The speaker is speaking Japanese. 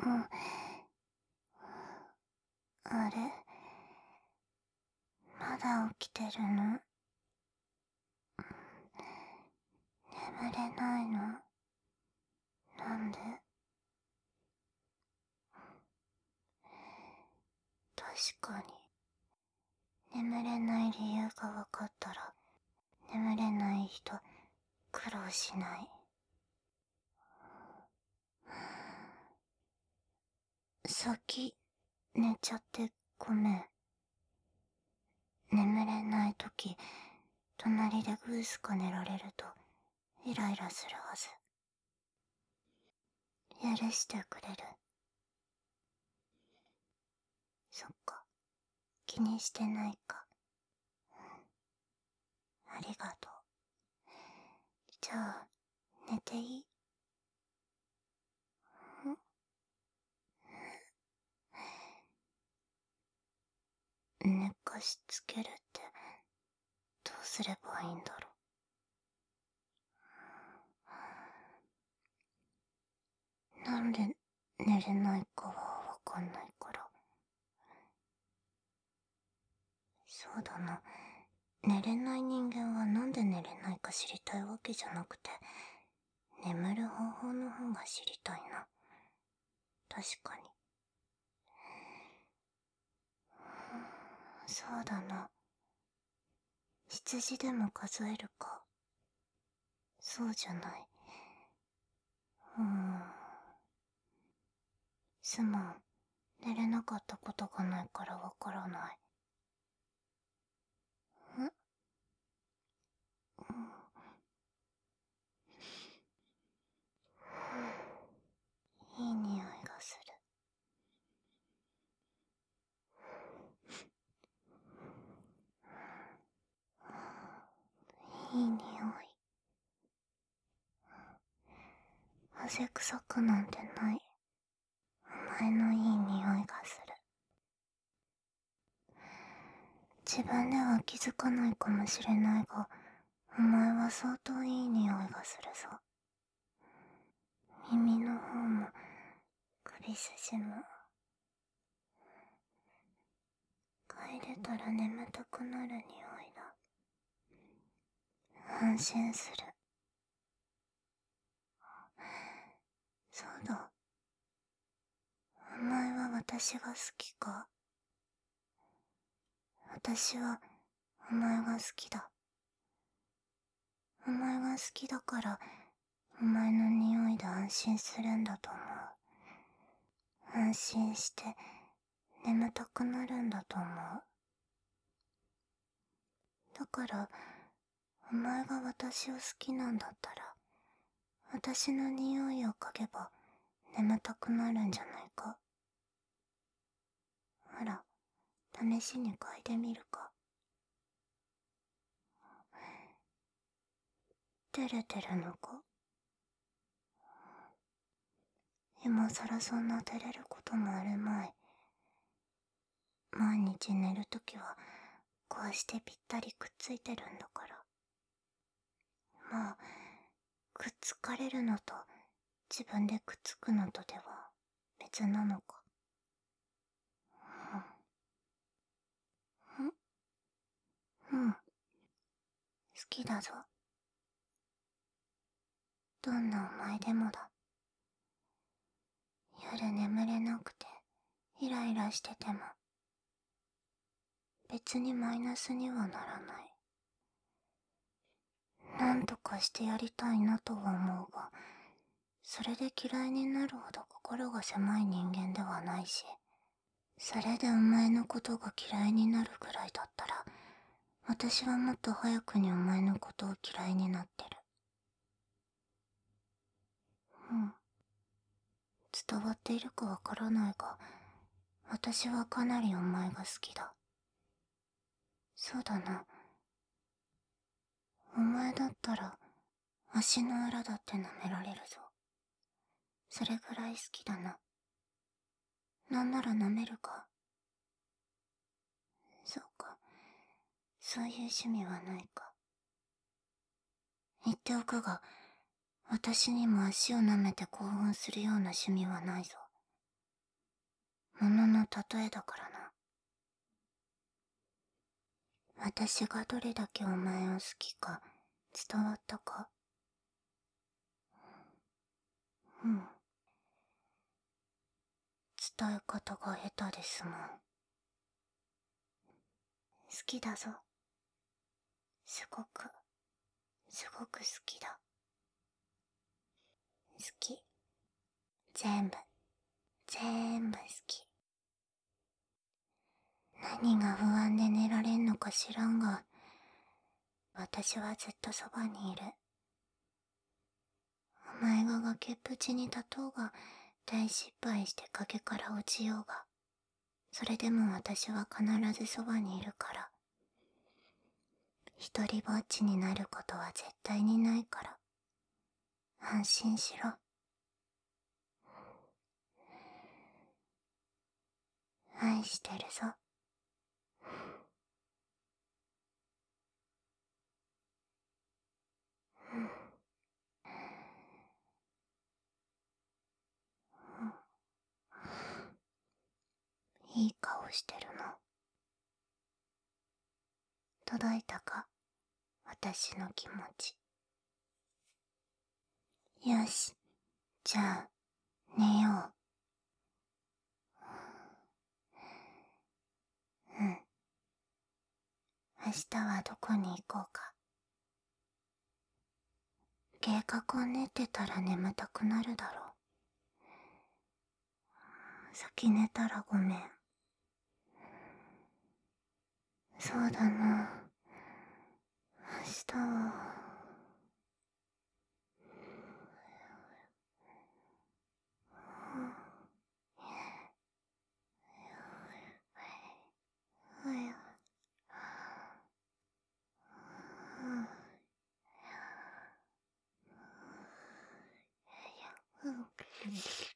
あれ、まだ起きてるの？眠れないの？なんで？確かに、眠れない理由がわかったら、眠れない人、苦労しない。先、寝ちゃってごめん。眠れないとき、隣でグースか寝られると、イライラするはず。許してくれる？そっか、気にしてないか。ありがとう。じゃあ、寝ていい？寝かしつけるって、どうすればいいんだろう。なんで寝れないかはわかんないから。そうだな。寝れない人間はなんで寝れないか知りたいわけじゃなくて、眠る方法の方が知りたいな。確かに。そうだな。羊でも数えるか。そうじゃない。すまん。寝れなかったことがないからわからない。いい匂いがする。いい匂い。汗臭くなんてない。お前のいい匂いがする。自分では気づかないかもしれないが、お前は相当いい匂いがするぞ。耳の方も、首筋も。嗅いでたら眠たくなる匂いだ。安心する。そうだ。お前は私が好きか？私はお前が好きだ。お前が好きだから、お前の匂いで安心するんだと思う。安心して、眠たくなるんだと思う。だから、お前が私を好きなんだったら、私の匂いを嗅げば眠たくなるんじゃないか。ほら、試しに嗅いでみるか。照れてるのか？今さらそんな照れることもあるまい。毎日寝るときは、こうしてぴったりくっついてるんだから。まあ、くっつかれるのと自分でくっつくのとでは別なのか。うん。好きだぞ。どんなお前でもだ。夜眠れなくてイライラしてても別にマイナスにはならない。なんとかしてやりたいなとは思うが、それで嫌いになるほど心が狭い人間ではないし、それでお前のことが嫌いになるくらいだったら、私はもっと早くにお前のことを嫌いになってる。うん。伝わっているかわからないが、私はかなりお前が好きだ。そうだな。お前だったら、足の裏だって舐められるぞ。それぐらい好きだな。なんなら舐めるか。そうか。そういう趣味はないか。言っておくが、私にも足を舐めて興奮するような趣味はないぞ。 ものの例えだからな。私がどれだけお前を好きか伝わったか？うん。伝え方が下手ですもん。好きだぞ。すごく、すごく好きだ。好き。全部、全部好き。何が不安で寝られんのか知らんが、私はずっとそばにいる。お前が崖っぷちに立とうが、大失敗して崖から落ちようが、それでも私は必ずそばにいるから。一りぼっちになることは絶対にないから。安心しろ。愛してるぞ。いい顔してるの。届いたか？私の気持ち。よし。じゃあ、寝よう。うん。明日はどこに行こうか。計画を練ってたら眠たくなるだろう。先寝たらごめん。そうだな。明日は。うん。